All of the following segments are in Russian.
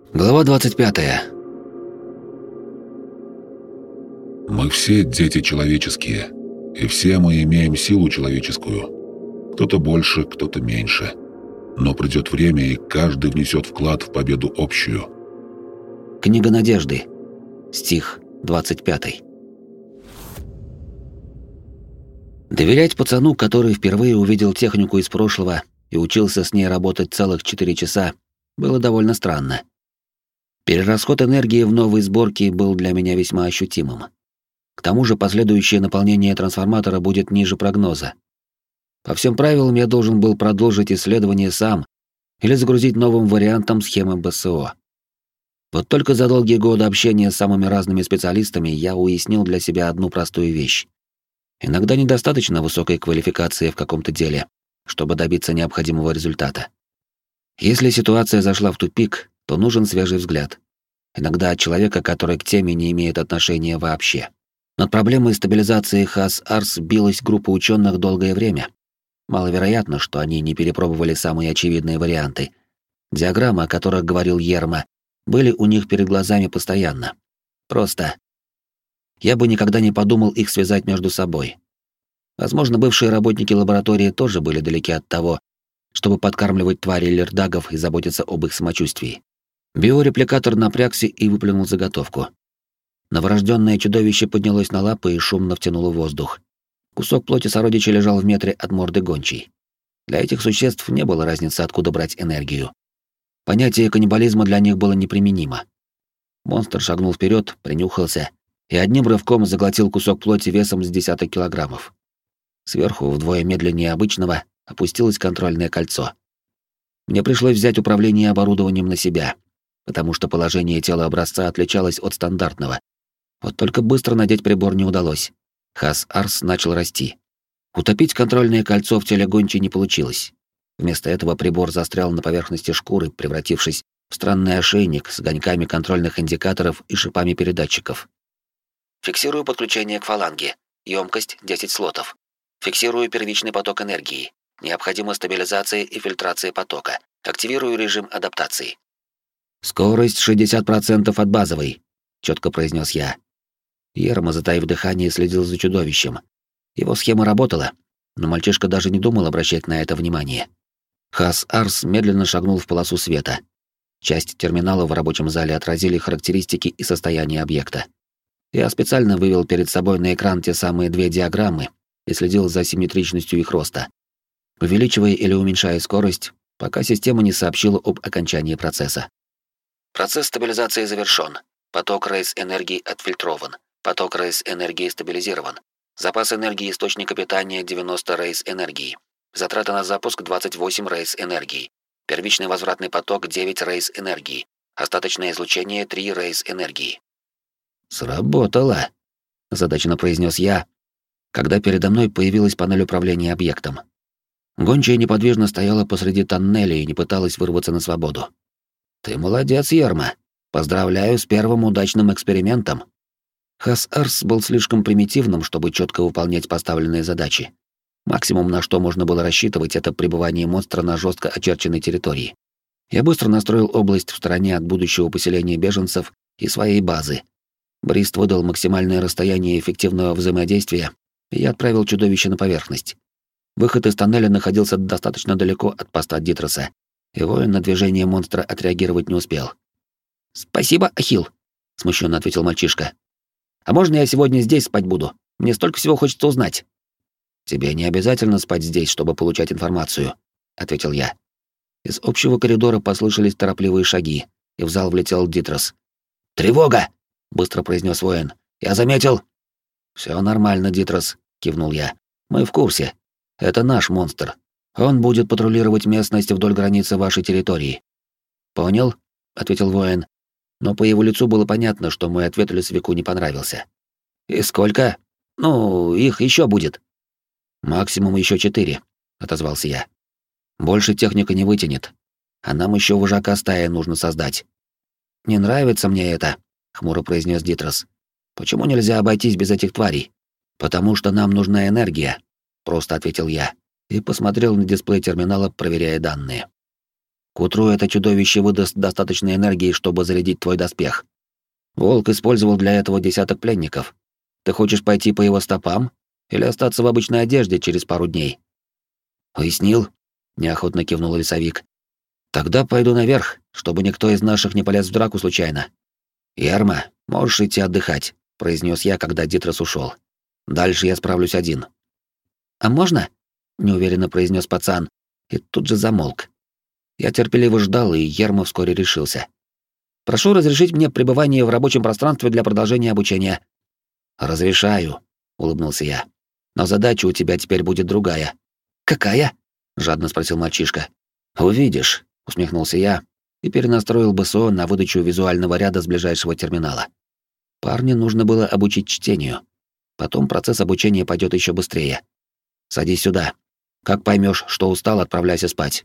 Глава 25. Мы все дети человеческие, и все мы имеем силу человеческую. Кто-то больше, кто-то меньше. Но придет время, и каждый внесет вклад в победу общую. Книга Надежды. Стих 25. Доверять пацану, который впервые увидел технику из прошлого и учился с ней работать целых 4 часа, было довольно странно. Перерасход энергии в новой сборке был для меня весьма ощутимым. К тому же последующее наполнение трансформатора будет ниже прогноза. По всем правилам я должен был продолжить исследование сам или загрузить новым вариантом схемы БСО. Вот только за долгие годы общения с самыми разными специалистами я уяснил для себя одну простую вещь. Иногда недостаточно высокой квалификации в каком-то деле, чтобы добиться необходимого результата. Если ситуация зашла в тупик, то нужен свежий взгляд. Иногда от человека, который к теме не имеет отношения вообще. Над проблемой стабилизации Хас-Арс билась группа ученых долгое время. Маловероятно, что они не перепробовали самые очевидные варианты. Диаграммы, о которых говорил Ерма, были у них перед глазами постоянно. Просто я бы никогда не подумал их связать между собой. Возможно, бывшие работники лаборатории тоже были далеки от того, чтобы подкармливать твари лердагов и заботиться об их самочувствии. Биорепликатор напрягся и выплюнул заготовку. Новорожденное чудовище поднялось на лапы и шумно втянуло воздух. Кусок плоти сородича лежал в метре от морды гончей. Для этих существ не было разницы, откуда брать энергию. Понятие каннибализма для них было неприменимо. Монстр шагнул вперед, принюхался и одним рывком заглотил кусок плоти весом с десяток килограммов. Сверху, вдвое медленнее обычного, опустилось контрольное кольцо. Мне пришлось взять управление оборудованием на себя, потому что положение тела образца отличалось от стандартного. Вот только быстро надеть прибор не удалось. Хас-Арс начал расти. Утопить контрольное кольцо в теле гончей не получилось. Вместо этого прибор застрял на поверхности шкуры, превратившись в странный ошейник с огоньками контрольных индикаторов и шипами передатчиков. Фиксирую подключение к фаланге. Емкость 10 слотов. Фиксирую первичный поток энергии. Необходима стабилизация и фильтрация потока. Активирую режим адаптации. «Скорость 60% от базовой», — четко произнес я. Ерма, затаив дыхание, следил за чудовищем. Его схема работала, но мальчишка даже не думал обращать на это внимание. Хас-Арс медленно шагнул в полосу света. Часть терминала в рабочем зале отразили характеристики и состояние объекта. Я специально вывел перед собой на экран те самые 2 диаграммы и следил за симметричностью их роста, увеличивая или уменьшая скорость, пока система не сообщила об окончании процесса. Процесс стабилизации завершён. Поток рейс-энергии отфильтрован. Поток рейс-энергии стабилизирован. Запас энергии источника питания 90 рейс-энергии. Затраты на запуск 28 рейс-энергии. Первичный возвратный поток 9 рейс-энергии. Остаточное излучение 3 рейс-энергии. «Сработало», — озадаченно произнес я, когда передо мной появилась панель управления объектом. Гончая неподвижно стояла посреди тоннеля и не пыталась вырваться на свободу. «Ты молодец, Ерма. Поздравляю с первым удачным экспериментом». Хас-Арс был слишком примитивным, чтобы четко выполнять поставленные задачи. Максимум, на что можно было рассчитывать, это пребывание монстра на жестко очерченной территории. Я быстро настроил область в стороне от будущего поселения беженцев и своей базы. Брист выдал максимальное расстояние эффективного взаимодействия, и я отправил чудовище на поверхность. Выход из тоннеля находился достаточно далеко от поста Дитроса, и воин на движение монстра отреагировать не успел. «Спасибо, Ахилл», — смущенно ответил мальчишка. «А можно я сегодня здесь спать буду? Мне столько всего хочется узнать». «Тебе не обязательно спать здесь, чтобы получать информацию», — ответил я. Из общего коридора послышались торопливые шаги, и в зал влетел Дитрос. «Тревога!» — быстро произнес воин. «Я заметил...» «Все нормально, Дитрос», — кивнул я. «Мы в курсе. Это наш монстр. Он будет патрулировать местность вдоль границы вашей территории». «Понял», — ответил воин. Но по его лицу было понятно, что мой ответ лесовику не понравился. «И сколько? Ну, их еще будет». «Максимум еще 4», — отозвался я. «Больше техника не вытянет. А нам еще вожака стаи нужно создать». «Не нравится мне это», — хмуро произнес Дитрос. «Почему нельзя обойтись без этих тварей?» «Потому что нам нужна энергия», — просто ответил я и посмотрел на дисплей терминала, проверяя данные. К утру это чудовище выдаст достаточно энергии, чтобы зарядить твой доспех. Волк использовал для этого десяток пленников. Ты хочешь пойти по его стопам или остаться в обычной одежде через пару дней? Уяснил, неохотно кивнул лесовик. Тогда пойду наверх, чтобы никто из наших не полез в драку случайно. Ярма, можешь идти отдыхать, произнес я, когда Дитрас ушел. Дальше я справлюсь один. А можно? Неуверенно произнес пацан и тут же замолк. Я терпеливо ждал, и Ярма вскоре решился. Прошу разрешить мне пребывание в рабочем пространстве для продолжения обучения. Разрешаю, улыбнулся я. Но задача у тебя теперь будет другая. Какая? Жадно спросил мальчишка. Увидишь, усмехнулся я и перенастроил БСО на выдачу визуального ряда с ближайшего терминала. Парня нужно было обучить чтению. Потом процесс обучения пойдет еще быстрее. Садись сюда. Как поймешь, что устал, отправляйся спать.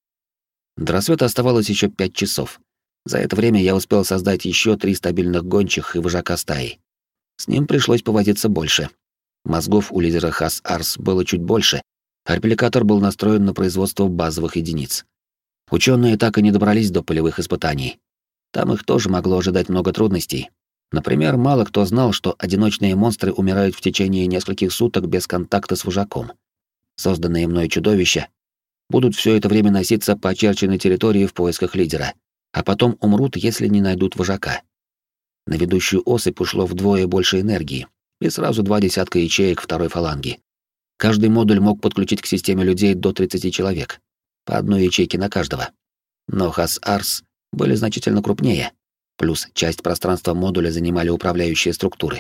До рассвета оставалось еще 5 часов. За это время я успел создать еще 3 стабильных гончих и вожака стаи. С ним пришлось повозиться больше. Мозгов у лидера Хас-Арс было чуть больше, а репликатор был настроен на производство базовых единиц. Ученые так и не добрались до полевых испытаний. Там их тоже могло ожидать много трудностей. Например, мало кто знал, что одиночные монстры умирают в течение нескольких суток без контакта с вожаком. Созданные мной чудовища будут все это время носиться по очерченной территории в поисках лидера, а потом умрут, если не найдут вожака. На ведущую особь ушло вдвое больше энергии, и сразу 2 десятка ячеек второй фаланги. Каждый модуль мог подключить к системе людей до 30 человек, по одной ячейке на каждого. Но Хас-Арс были значительно крупнее, плюс часть пространства модуля занимали управляющие структуры.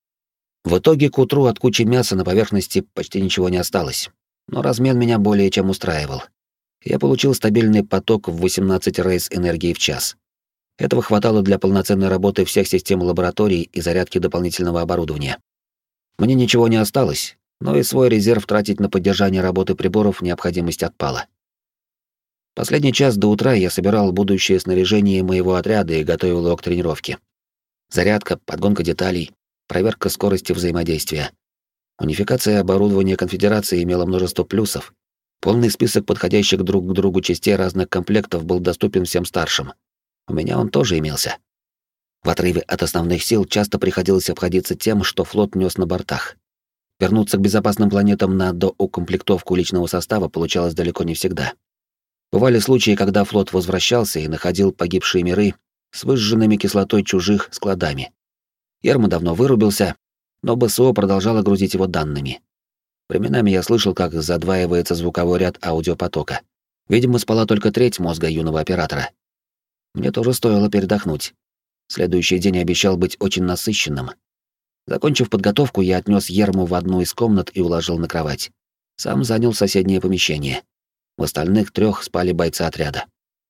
В итоге к утру от кучи мяса на поверхности почти ничего не осталось, но размен меня более чем устраивал. Я получил стабильный поток в 18 рейс энергии в час. Этого хватало для полноценной работы всех систем лабораторий и зарядки дополнительного оборудования. Мне ничего не осталось, но и свой резерв тратить на поддержание работы приборов необходимость отпала. Последний час до утра я собирал будущее снаряжение моего отряда и готовил его к тренировке. Зарядка, подгонка деталей, проверка скорости взаимодействия. Унификация оборудования конфедерации имела множество плюсов. Полный список подходящих друг к другу частей разных комплектов был доступен всем старшим. У меня он тоже имелся. В отрыве от основных сил часто приходилось обходиться тем, что флот нёс на бортах. Вернуться к безопасным планетам на доукомплектовку личного состава получалось далеко не всегда. Бывали случаи, когда флот возвращался и находил погибшие миры с выжженными кислотой чужих складами. Ерма давно вырубился, но БСО продолжало грузить его данными. Временами я слышал, как задваивается звуковой ряд аудиопотока. Видимо, спала только треть мозга юного оператора. Мне тоже стоило передохнуть. Следующий день обещал быть очень насыщенным. Закончив подготовку, я отнёс Ерму в одну из комнат и уложил на кровать. Сам занял соседнее помещение. В остальных 3 спали бойцы отряда.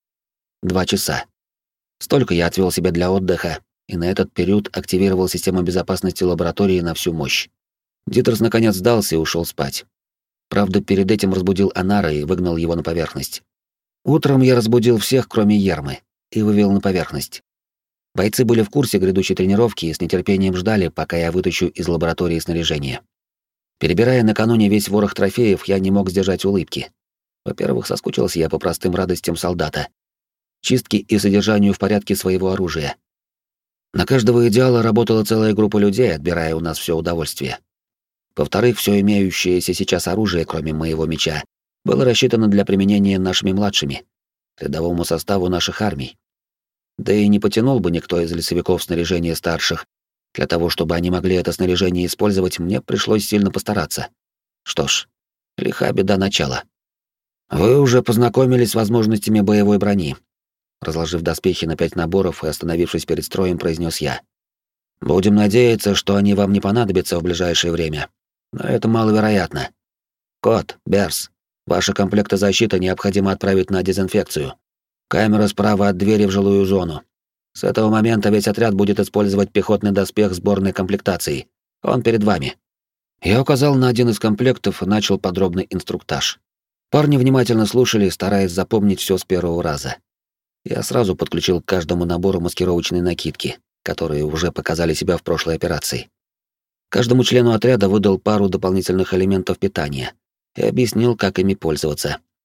2 часа. Столько я отвёл себе для отдыха, и на этот период активировал систему безопасности лаборатории на всю мощь. Дитрас наконец сдался и ушёл спать. Правда, перед этим разбудил Анара и выгнал его на поверхность. Утром я разбудил всех, кроме Ермы, и вывел на поверхность. Бойцы были в курсе грядущей тренировки и с нетерпением ждали, пока я вытащу из лаборатории снаряжение. Перебирая накануне весь ворох трофеев, я не мог сдержать улыбки. Во-первых, соскучился я по простым радостям солдата. Чистке и содержанию в порядке своего оружия. На каждого идеала работала целая группа людей, отбирая у нас все удовольствие. Во-вторых, все имеющееся сейчас оружие, кроме моего меча, было рассчитано для применения нашими младшими, рядовому составу наших армий. Да и не потянул бы никто из лесовиков снаряжение старших. Для того, чтобы они могли это снаряжение использовать, мне пришлось сильно постараться. Что ж, лиха беда начала. Вы уже познакомились с возможностями боевой брони. Разложив доспехи на 5 наборов и остановившись перед строем, произнес я. Будем надеяться, что они вам не понадобятся в ближайшее время. Но это маловероятно. Кот, Берс, ваши комплекты защиты необходимо отправить на дезинфекцию. Камера справа от двери в жилую зону. С этого момента весь отряд будет использовать пехотный доспех сборной комплектации. Он перед вами. Я указал на один из комплектов и начал подробный инструктаж. Парни внимательно слушали, стараясь запомнить все с первого раза. Я сразу подключил к каждому набору маскировочные накидки, которые уже показали себя в прошлой операции. Каждому члену отряда выдал пару дополнительных элементов питания и объяснил, как ими пользоваться.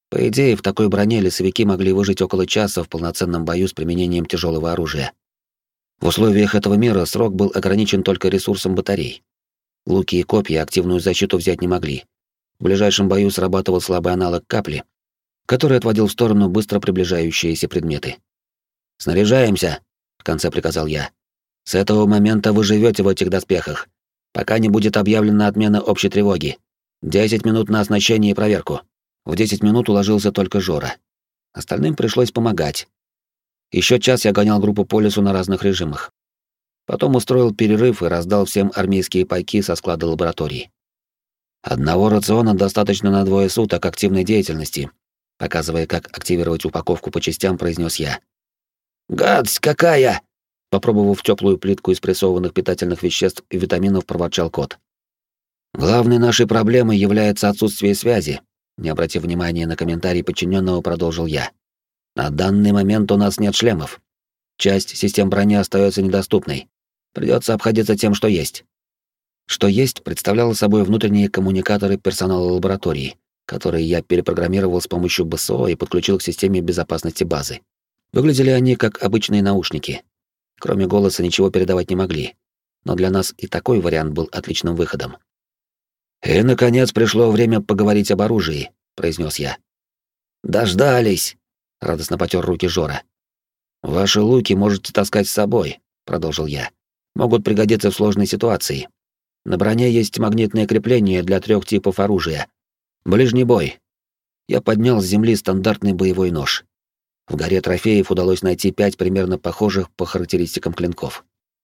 По идее, в такой броне лесовики могли выжить около часа в полноценном бою с применением тяжелого оружия. В условиях этого мира срок был ограничен только ресурсом батарей. Луки и копья активную защиту взять не могли. В ближайшем бою срабатывал слабый аналог капли, который отводил в сторону быстро приближающиеся предметы. «Снаряжаемся!» — в конце приказал я. «С этого момента вы живете в этих доспехах, пока не будет объявлена отмена общей тревоги. 10 минут на оснащение и проверку». В 10 минут уложился только Жора. Остальным пришлось помогать. Еще час я гонял группу по лесу на разных режимах. Потом устроил перерыв и раздал всем армейские пайки со склада лаборатории. Одного рациона достаточно на 2 суток активной деятельности, показывая, как активировать упаковку по частям, произнес я. «Гадость какая!» Попробовав теплую плитку из прессованных питательных веществ и витаминов, проворчал кот. «Главной нашей проблемой является отсутствие связи», не обратив внимания на комментарий подчиненного, продолжил я. «На данный момент у нас нет шлемов. Часть систем брони остается недоступной. Придется обходиться тем, что есть». Что есть представляло собой внутренние коммуникаторы персонала лаборатории, которые я перепрограммировал с помощью БСО и подключил к системе безопасности базы. Выглядели они как обычные наушники. Кроме голоса ничего передавать не могли. Но для нас и такой вариант был отличным выходом. «И, наконец, пришло время поговорить об оружии», — произнес я. «Дождались», — радостно потер руки Жора. «Ваши луки можете таскать с собой», — продолжил я. «Могут пригодиться в сложной ситуации. На броне есть магнитное крепление для 3 типов оружия. Ближний бой». Я поднял с земли стандартный боевой нож. В горе трофеев удалось найти 5 примерно похожих по характеристикам клинков.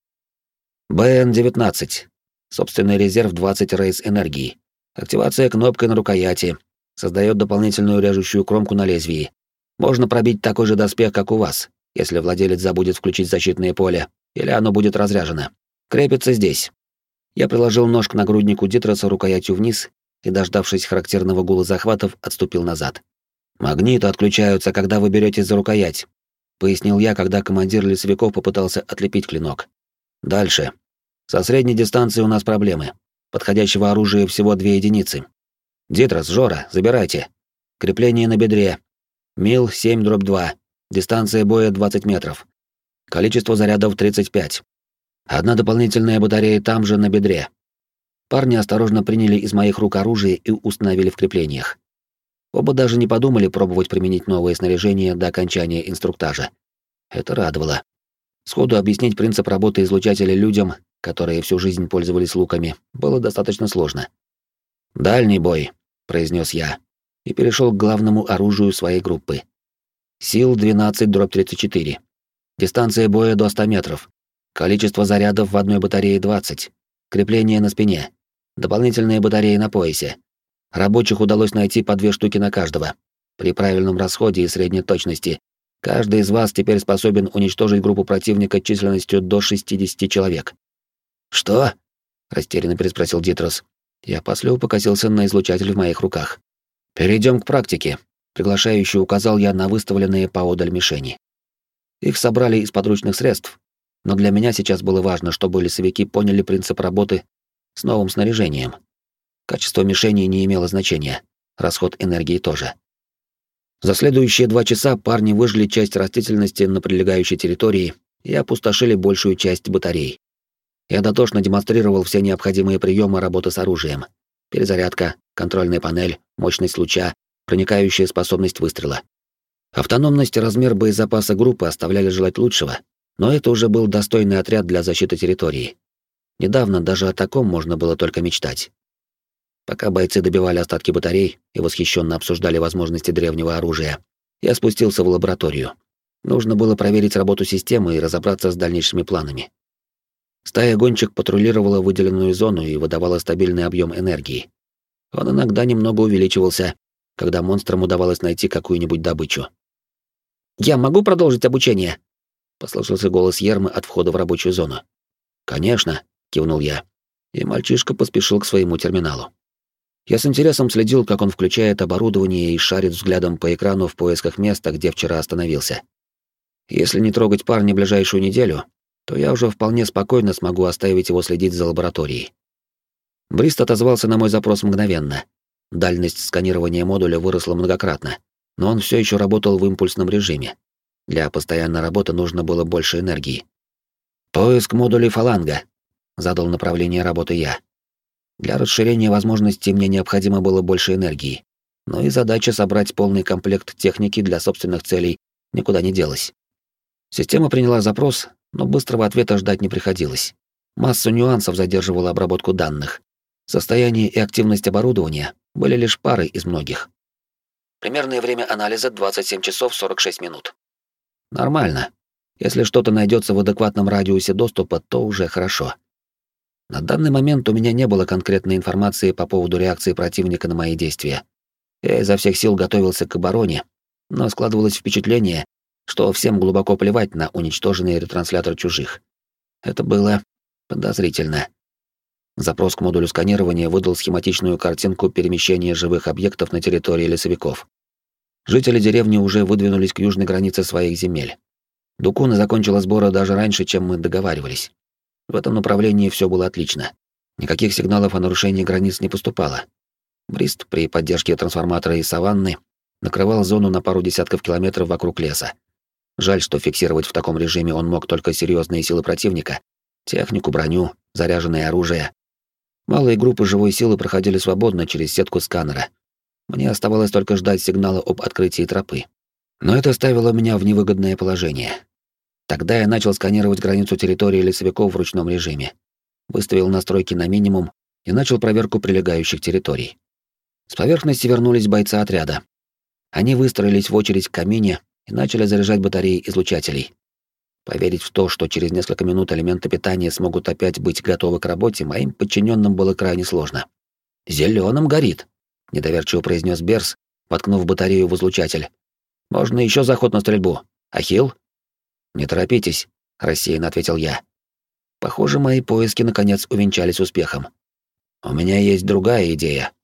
БН-19. Собственный резерв 20 рейс энергии. Активация кнопкой на рукояти. Создает дополнительную режущую кромку на лезвии. Можно пробить такой же доспех, как у вас, если владелец забудет включить защитное поле, или оно будет разряжено. Крепится здесь. Я приложил нож к нагруднику Дитроса рукоятью вниз и, дождавшись характерного гула захватов, отступил назад. «Магниты отключаются, когда вы берете за рукоять», — пояснил я, когда командир лесовиков попытался отлепить клинок. «Дальше. Со средней дистанции у нас проблемы. Подходящего оружия всего 2 единицы. Дитрос, Жора, забирайте. Крепление на бедре. Мил 7/2. Дистанция боя 20 метров. Количество зарядов 35. Одна дополнительная батарея там же на бедре». Парни осторожно приняли из моих рук оружие и установили в креплениях. Оба даже не подумали пробовать применить новое снаряжение до окончания инструктажа. Это радовало. Сходу объяснить принцип работы излучателя людям, которые всю жизнь пользовались луками, было достаточно сложно. «Дальний бой», — произнес я, и перешел к главному оружию своей группы. Сил 12/34. Дистанция боя до 100 метров. Количество зарядов в одной батарее 20. Крепление на спине. Дополнительные батареи на поясе. Рабочих удалось найти по 2 штуки на каждого. При правильном расходе и средней точности каждый из вас теперь способен уничтожить группу противника численностью до 60 человек. «Что?» — растерянно переспросил Дитрос. Я опасливо покосился на излучатель в моих руках. «Перейдем к практике», — приглашающе указал я на выставленные поодаль мишени. Их собрали из подручных средств, но для меня сейчас было важно, чтобы лесовики поняли принцип работы с новым снаряжением. Качество мишени не имело значения, расход энергии тоже. За следующие 2 часа парни выжгли часть растительности на прилегающей территории и опустошили большую часть батарей. Я дотошно демонстрировал все необходимые приемы работы с оружием. Перезарядка, контрольная панель, мощность луча, проникающая способность выстрела. Автономность и размер боезапаса группы оставляли желать лучшего, но это уже был достойный отряд для защиты территории. Недавно даже о таком можно было только мечтать. Пока бойцы добивали остатки батарей и восхищенно обсуждали возможности древнего оружия, я спустился в лабораторию. Нужно было проверить работу системы и разобраться с дальнейшими планами. Стая гонщик патрулировала выделенную зону и выдавала стабильный объем энергии. Он иногда немного увеличивался, когда монстрам удавалось найти какую-нибудь добычу. «Я могу продолжить обучение?» — послышался голос Ермы от входа в рабочую зону. «Конечно», — кивнул я, и мальчишка поспешил к своему терминалу. Я с интересом следил, как он включает оборудование и шарит взглядом по экрану в поисках места, где вчера остановился. Если не трогать парня ближайшую неделю, то я уже вполне спокойно смогу оставить его следить за лабораторией. Брист отозвался на мой запрос мгновенно. Дальность сканирования модуля выросла многократно, но он все еще работал в импульсном режиме. Для постоянной работы нужно было больше энергии. «Поиск модулей фаланга», — задал направление работы я. Для расширения возможностей мне необходимо было больше энергии, но и задача собрать полный комплект техники для собственных целей никуда не делась. Система приняла запрос, но быстрого ответа ждать не приходилось. Массу нюансов задерживала обработку данных. Состояние и активность оборудования были лишь парой из многих. Примерное время анализа 27 часов 46 минут. Нормально. Если что-то найдется в адекватном радиусе доступа, то уже хорошо. На данный момент у меня не было конкретной информации по поводу реакции противника на мои действия. Я изо всех сил готовился к обороне, но складывалось впечатление, что всем глубоко плевать на уничтоженный ретранслятор чужих. Это было подозрительно. Запрос к модулю сканирования выдал схематичную картинку перемещения живых объектов на территории лесовиков. Жители деревни уже выдвинулись к южной границе своих земель. Дукуна закончила сборы даже раньше, чем мы договаривались. В этом направлении все было отлично. Никаких сигналов о нарушении границ не поступало. Брист при поддержке трансформатора и саванны накрывал зону на пару десятков километров вокруг леса. Жаль, что фиксировать в таком режиме он мог только серьезные силы противника, технику, броню, заряженное оружие. Малые группы живой силы проходили свободно через сетку сканера. Мне оставалось только ждать сигнала об открытии тропы. Но это ставило меня в невыгодное положение. Тогда я начал сканировать границу территории лесовиков в ручном режиме. Выставил настройки на минимум и начал проверку прилегающих территорий. С поверхности вернулись бойцы отряда. Они выстроились в очередь к камине и начали заряжать батареи излучателей. Поверить в то, что через несколько минут элементы питания смогут опять быть готовы к работе, моим подчиненным было крайне сложно. «Зелёным горит», — недоверчиво произнес Берс, воткнув батарею в излучатель. «Можно еще заход на стрельбу. Ахилл?» «Не торопитесь», — рассеянно ответил я. Похоже, мои поиски наконец увенчались успехом. «У меня есть другая идея»,